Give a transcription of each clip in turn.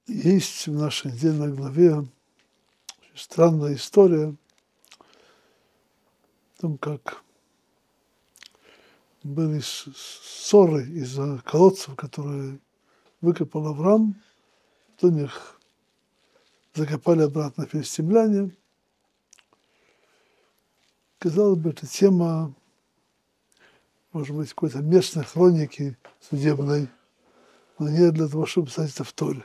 Есть в нашей недельной главе странная история о том, как были ссоры из-за колодцев, которые выкопал Авраам, потом их закопали обратно филистимляне. Казалось бы, эта тема, может быть, какой-то местной хроники судебной, но не для того, чтобы писать это в Торе.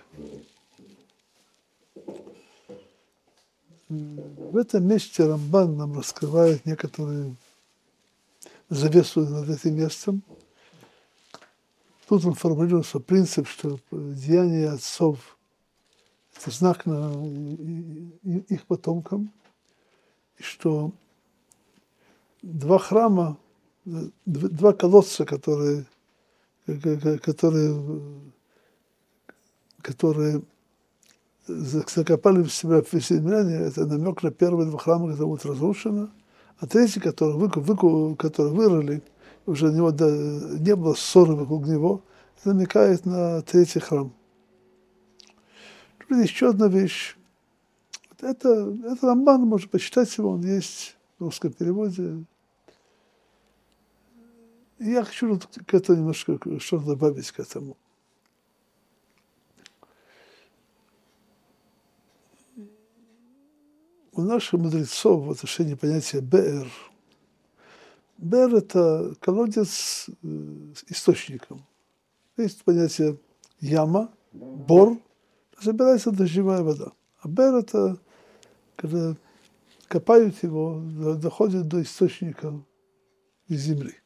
В этом месте Рамбан нам раскрывает некоторые завесу над этим местом. Тут он формулирует свой принцип, что деяния отцов – это знак на их потомкам, и что два храма, два колодца, которые закопали в себя филистимляне, это намек на первые два храма, которые будут разрушены, а третий, который вырыли, уже у него не было ссоры вокруг него, намекает на третий храм. Тут еще одна вещь. Это Рамбан, можно почитать его, он есть в русском переводе. И я хочу к этому немножко что-то добавить к этому. У наших мудрецов в отношении понятия «беэр». «Беэр» – это колодец с источником. Есть понятие «яма», «бор», забирается дождевая вода. А «беэр» – это когда копают его, доходят до источника из земли.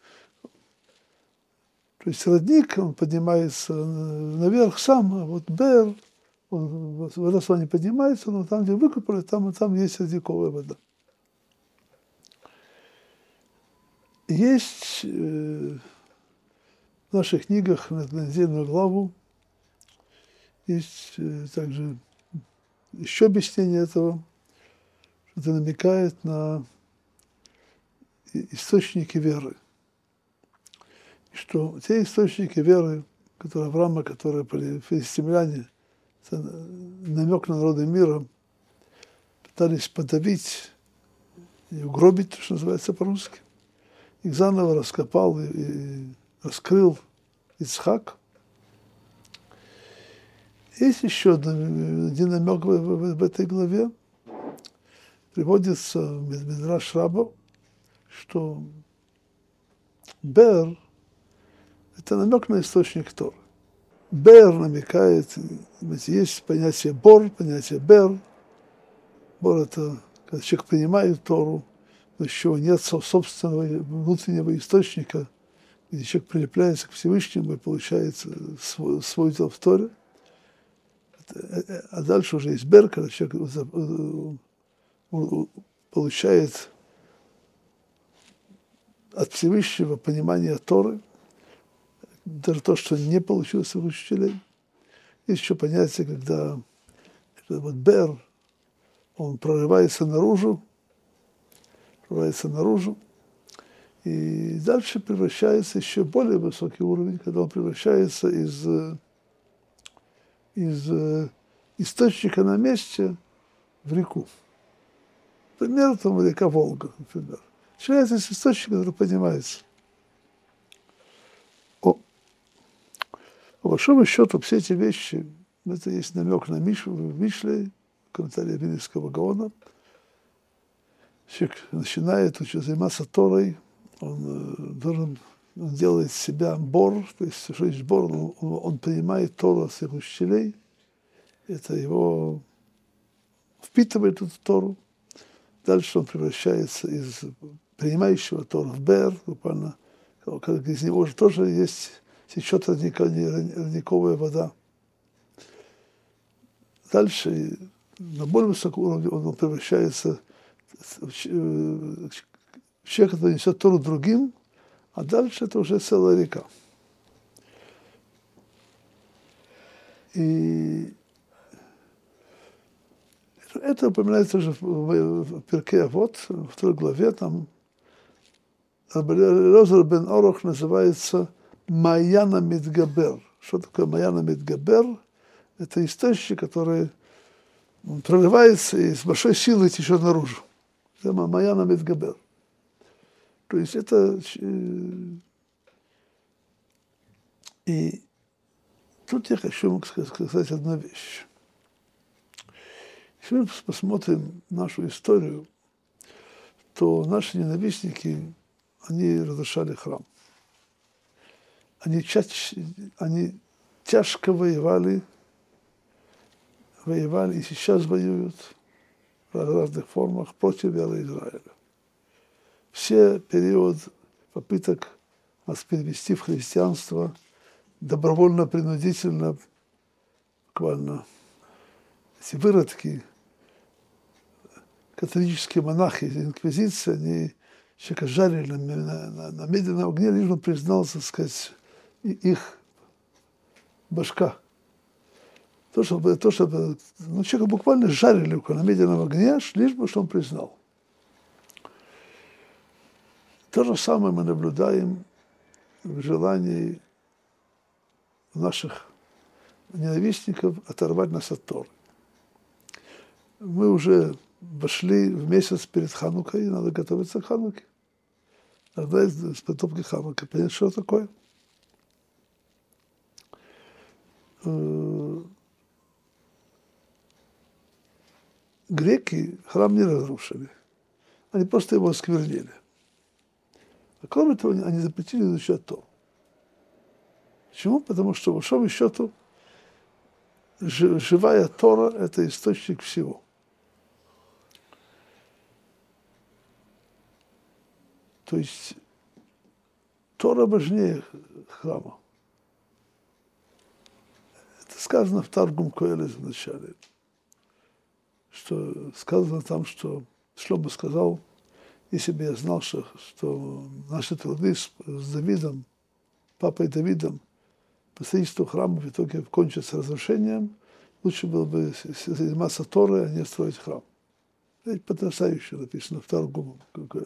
То есть родник, он поднимается наверх сам, а вот «беэр», вода сюда не поднимается, но там, где выкопали, там есть родниковая вода. Есть в наших книгах на недельную главу, есть также еще объяснение этого, что это намекает на источники веры. И что те источники веры, которые Авраама, которые были филистимляне, это намек на народы мира, пытались подавить и угробить, что называется по-русски. Их заново раскопал и раскрыл Ицхак. Есть еще один намек в этой главе. Приводится в Мидраш Раба, что Беэр – это намек на источник Торы. Беэр намекает, есть понятие бор, понятие бер. Бор – это когда человек принимает Тору, но еще нет собственного внутреннего источника, где человек прилепляется к Всевышнему и получает свой дел в Торе. А дальше уже есть бер, когда человек получает от Всевышнего понимание Торы, даже то, что не получил своих учителей. Есть еще понятие, когда вот бер, он прорывается наружу, и дальше превращается еще более высокий уровень, когда он превращается из источника на месте в реку. Например, там река Волга, например. Начинается из источника, который поднимается. По большому счету, все эти вещи, это есть намек на Мишле, комментарий Вильнюсского Гаона. Человек начинает заниматься Торой, он делает себя бор, то есть что есть бор, он принимает Тору от своих учителей, это его впитывает эту Тору. Дальше он превращается из принимающего Тору в бер, буквально, как из него же тоже течет родниковая вода. Дальше на более высоком уровне он превращается в человека, который несет Тору другим, а дальше это уже целая река. И это упоминается уже в Перкей Авот, во второй главе, там Элиэзер бен Орох называется Маяна Мидгабер. Что такое Маяна Мидгабер? это источник, который прорывается и с большой силой течет наружу. Это Маяна Медгабер. То есть это... И тут я хочу сказать одну вещь. Если мы посмотрим нашу историю, то наши ненавистники, они разрушали храм. Они тяжко воевали и сейчас воюют в разных формах против веры Израиля. Все период попыток нас перевести в христианство добровольно, принудительно, буквально эти выродки, католические монахи из инквизиции, они человека жарили на медленном огне, лишь бы признался, так сказать, их башка. То, чтобы человека буквально жарили на медленном огне, лишь бы, что он признал. То же самое мы наблюдаем в желании наших ненавистников оторвать нас от Торы. Мы уже вошли в месяц перед Ханукой, и надо готовиться к Хануке. Надо с подготовки Хануки понять, что такое. Греки храм не разрушили, они просто его осквернили. А кроме того, они запретили изучать Тору. Почему? Потому что, по большому счету, живая Тора – это источник всего. То есть Тора важнее храма. Это сказано в Таргум Коэлес в начале. Что сказано там, что Шломо сказал, если бы я знал, что наши труды с Давидом, папой Давидом, по строительству храма в итоге кончатся разрушением, лучше было бы заниматься Торой, а не строить храм. Это потрясающе написано в Таргум.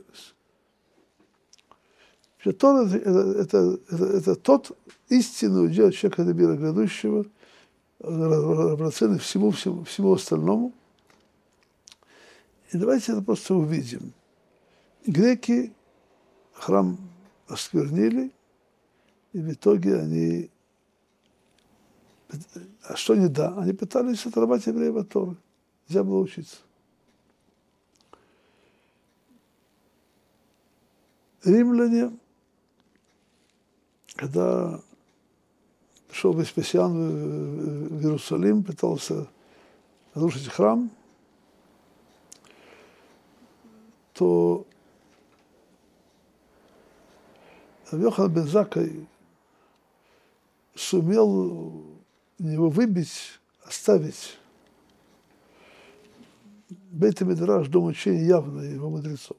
Тора – это тот истинный удел человека до мира грядущего, равноценный всему остальному. И давайте это просто увидим. Греки храм осквернили, и в итоге они... А что не да? Они пытались оторвать евреев от Торы. Нельзя было учиться. Римляне, когда пришел Веспасиан в Иерусалим, пытался разрушить храм, то Йохан бен Заккай сумел его выбить, оставить Бейт-Мидраш, дом учения, явно его мудрецов.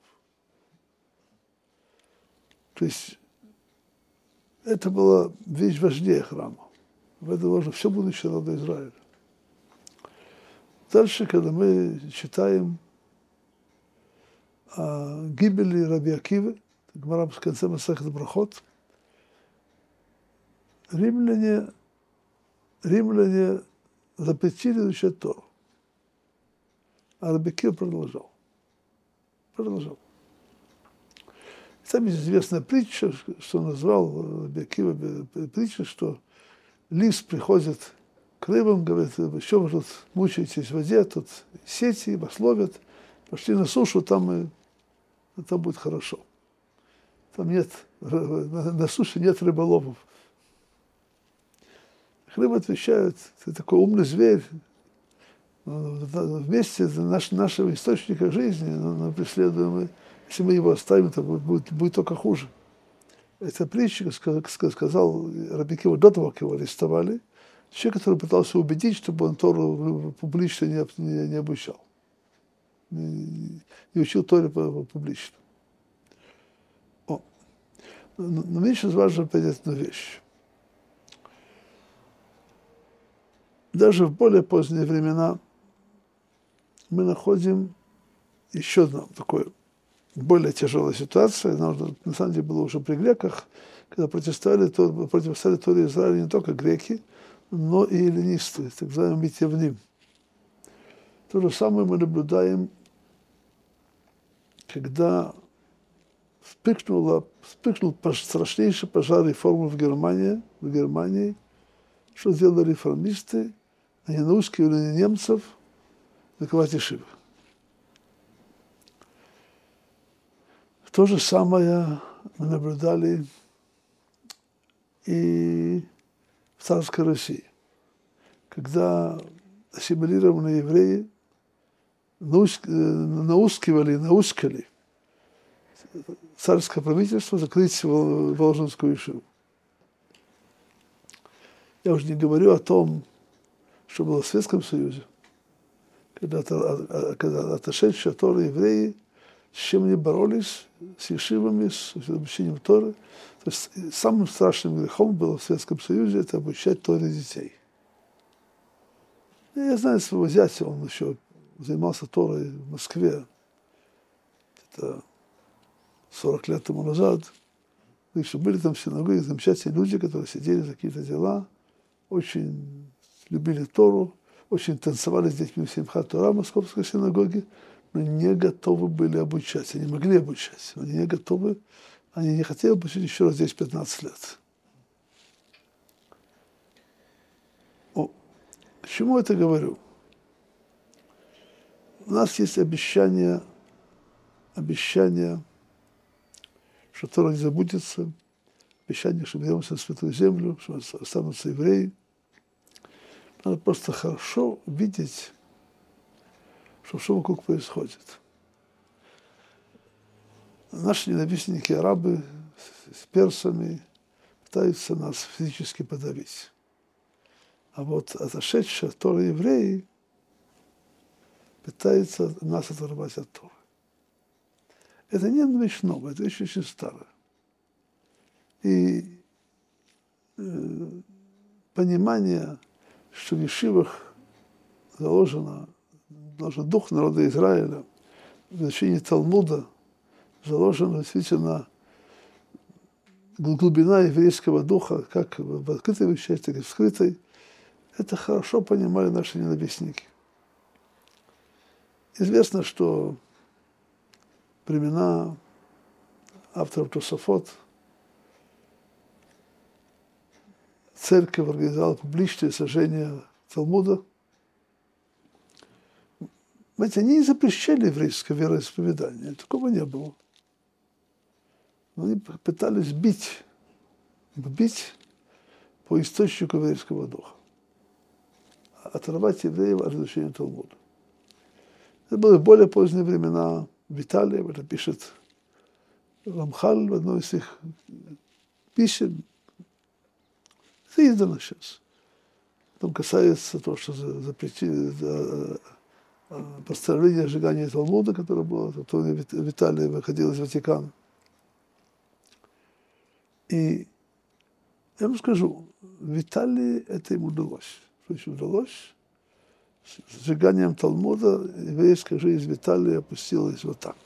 То есть это была вещь важнее храма. В этом вложено все будущее народа Израиля. Дальше, когда мы читаем о гибели Раби Акивы, Гмара в конце Масехет Брахот, римляне запретили изучать Тору. А Раби Акива продолжал. Там есть известная притча, что он назвал Раби Акива притча, что лис приходит к рыбам, говорит, что вы тут мучаетесь в воде, тут сети, вас ловят, пошли на сушу, там будет хорошо. Там нет, на суше нет рыболовов. Рыбы отвечают, ты такой умный зверь, вместе нашего источника жизни, но преследуем, если мы его оставим, то будет только хуже. Это притча, сказал Раби Акива до того, как его арестовали, человек, который пытался убедить, чтобы он Тору публично не обучал, не учил Торе публично. Но мне сейчас важно понять одну вещь. Даже в более поздние времена мы находим еще одну такую более тяжелую ситуацию. Она на самом деле была уже при греках, когда противостояли Торе Израиля не только греки, но и эллинисты, так называемые митьявним. То же самое мы наблюдаем, когда вспыхнул страшнейший пожар реформы в Германии. Что сделали реформисты? Они наускивали немцев закрывать ешивы. То же самое мы наблюдали и в царской России, когда ассимилированные евреи наускали царское правительство закрыть Воложенскую ешиву. Я уже не говорю о том, что было в Советском Союзе, когда отошедшие от Торы евреи, с чем они боролись, с ешивами, с обучением Торы. То есть самым страшным грехом было в Советском Союзе это обучать Торе детей. И я знаю своего зятя, он еще занимался Торой в Москве. Это 40 лет тому назад. И что были там в синагоге замечательные люди, которые сидели за какие-то дела, очень любили Тору, очень танцевали с детьми в Симхат Тора в Московской синагоге, но не готовы были обучать. Они могли обучать, но они не готовы, они не хотели обучить еще раз здесь 15 лет. К чему это говорю? У нас есть обещание, что Тора не забудется, обещание, что мы вернемся на Святую Землю, что останутся евреи. Надо просто хорошо видеть, что вокруг происходит. Наши ненавистники, арабы с персами, пытаются нас физически подавить. А вот отошедшие от Торы евреи пытаются нас оторвать от Торы. Это не вещь новая, это вещь очень старая. И понимание, что в ешивах заложен дух народа Израиля, в изучении Талмуда заложена действительно глубина еврейского духа, как в открытой вещи, так и в скрытой. Это хорошо понимали наши ненавистники. Известно, что времена авторов Тосафот церковь организовала публичное сожжение Талмуда. Знаете, они не запрещали еврейское вероисповедание, такого не было. Но они пытались бить по источнику еврейского духа, оторвать евреев от изучения Талмуда. Это было в более поздние времена. В Италии, это пишет Рамхаль в одной из их писем. Это издано сейчас. Там касается того, что запретили постановление о сжигании Талмуда, которое было, то в Италии выходило из Ватикана. И я вам скажу, в Италии это им удалось. Что еще удалось? С сжиганием Талмуда еврейская жизнь в Италии опустилась вот так.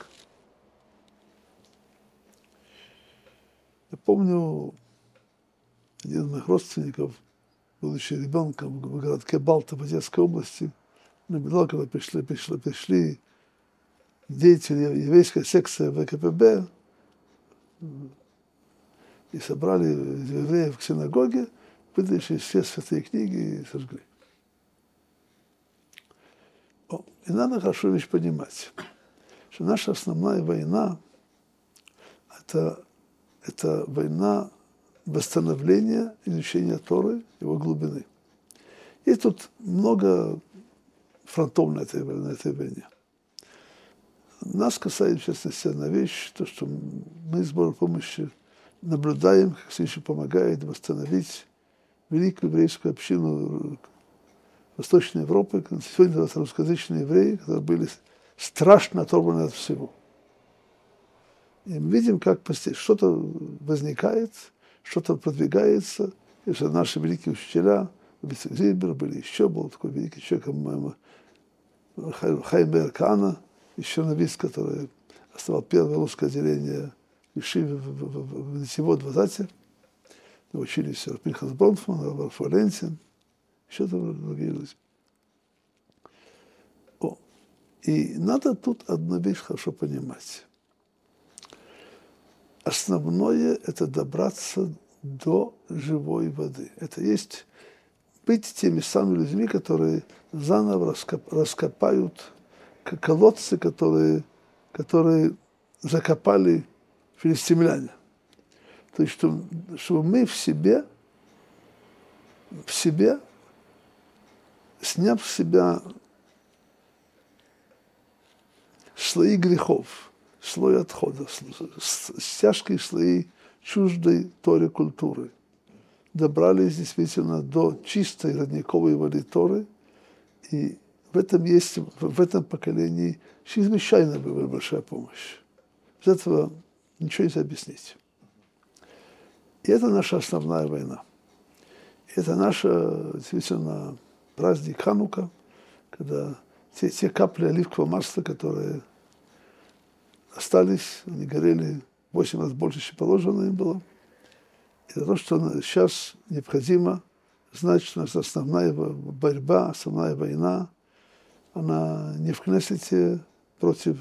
Я помню, один из моих родственников, будучи ребенком в городке Балта в Одесской области, наблюдал, когда пришли деятели еврейской секции ВКПБ и собрали евреев в синагоге, вытащили все святые книги и сожгли. И надо хорошо вещь понимать, что наша основная война – это война восстановления изучения Торы, его глубины. И тут много фронтов на этой войне. Нас касается, в частности, одна вещь, то, что мы с Божьей помощью наблюдаем, как Всевышний помогает восстановить великую еврейскую общину Восточной Европы, сегодня это русскоязычные евреи, которые были страшно оторваны от всего. И мы видим, как что-то возникает, что-то продвигается. И что наши великие учителя, Зильбер были еще, был такой великий человек, Хайм Меир Каана, еще новист, который основал первое русское отделение Ешивы в Нетивот в Азате. Мы учились у Пинхас Бронфман, Раф Валенсин. еще другие люди. И надо тут одну вещь хорошо понимать. Основное – это добраться до живой воды. Это есть быть теми самыми людьми, которые заново раскопают колодцы, которые закопали филистимляне. То есть, чтобы мы в себе, сняв с себя слои грехов, слой отхода, тяжкие слои чуждой Торе культуры, добрались действительно до чистой родниковой воды Торы, и в этом поколении чрезвычайно большая помощь. Без этого ничего нельзя объяснить. И это наша основная война. Это наша, действительно, праздник Ханука, когда те капли оливкового масла, которые остались, они горели 8 раз больше, чем положено им было. И то, что сейчас необходимо знать, что наша основная борьба, основная война, она не в Кнессете против,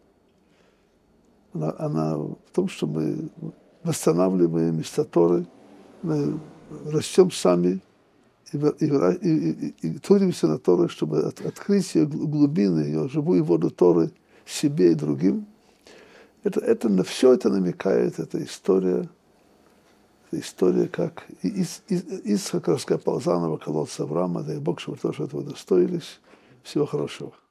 она в том, что мы восстанавливаем места Торы, мы растем сами и трудимся на Торы, чтобы открыть ее глубины, ее живую воду Торы себе и другим. На все это намекает эта история, как Ицхак раскопал заново колодца Авраама, дай Бог, чтобы тоже этого достоились. Всего хорошего.